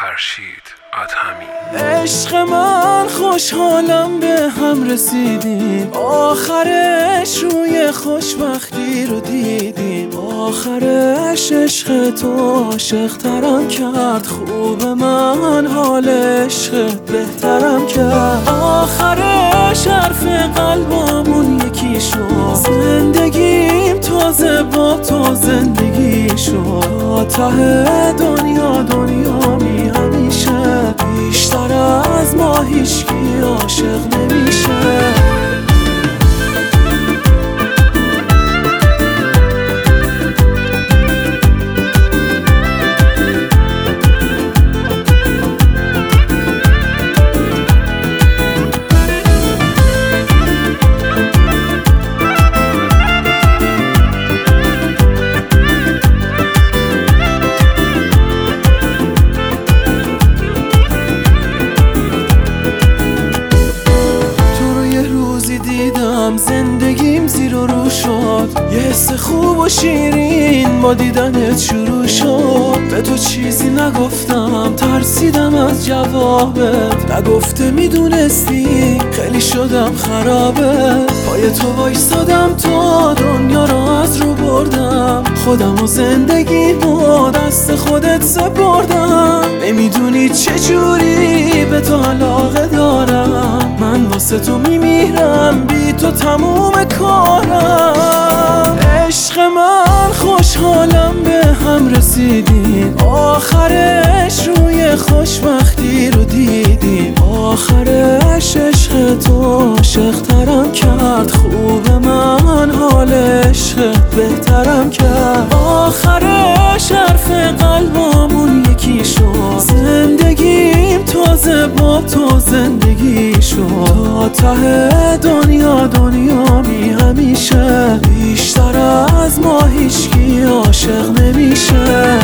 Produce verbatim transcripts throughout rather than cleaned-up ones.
فرشید ادهمی. عشق من خوشحالم به هم رسیدیم، آخرش روی خوشبختی رو دیدیم. آخرش عشق تو عاشق ترم کرد، خوب من حال عشقت بهترم کرد. آخرش حرف قلبمون یکی شد، زندگیم تازه با تو زندگی شد. ته دنیا دنیا می همیشه، بیشتر از ما هیچکی عاشق نمیشه. زندگیم زیر و رو شد، یه حس خوب و شیرین با دیدنت شروع شد. به تو چیزی نگفتم، ترسیدم از جوابت، نگفته میدونستی خیلی شدم خرابه. پای تو وایسادم تا دنیا رو از رو بردم، خودم و زندگیمو دست خودت سپردم. نمیدونی چجوری به تو علاقه دارم، من واسه تو میمیرم، بی تو تموم کارم. عشق من خوشحالم به هم رسیدیم، آخرش روی خوشبختی رو دیدیم. آخرش عشق تو عاشق ترم کرد، خوب من حال عشقت بهترم کرد. آخرش حرف قلبمون یکی شد، زندگیم تازه با تو زندگی شد. ته دنیا دنیا می همیشه، بیشتر از ما هیچکی عاشق نمیشه.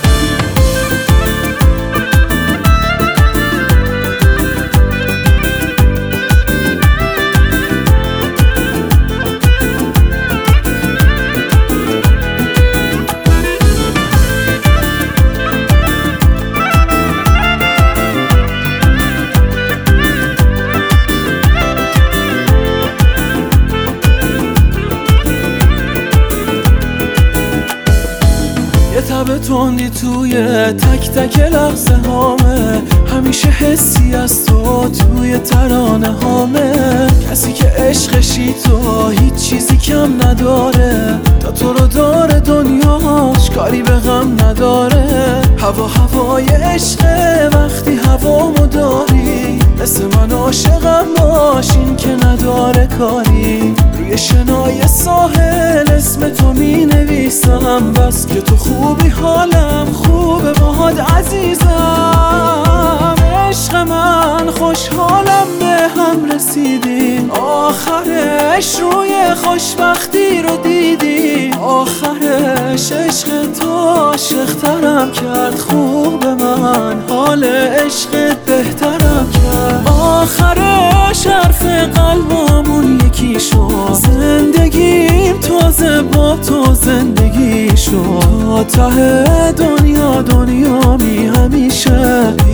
تب تندی توی تک تک لحظه هامه، همیشه حسی از تو توی ترانه هامه. کسی که عشقشی تو هیچ چیزی کم نداره، تا تو رو داره دنیاش کاری به غم نداره. هوا هوای عشقه وقتی هوامو داری، مثل من عاشقم باش این که نداره کاری. روی شنای ساحل اسم تو می نویسم، بس که تو خوبی حالم خوبه باهات عزیزم. عشق من خوشحالم به هم رسیدیم، آخرش روی خوشبختی رو دیدیم. آخرش عشق تو عاشق ترم کرد، خوب من حال عشقت بهترم کرد. آخرش حرف قلبمون یکی شد، زندگیم تازه با تو زندگی شد. ته دنیا دنیا می همیشه،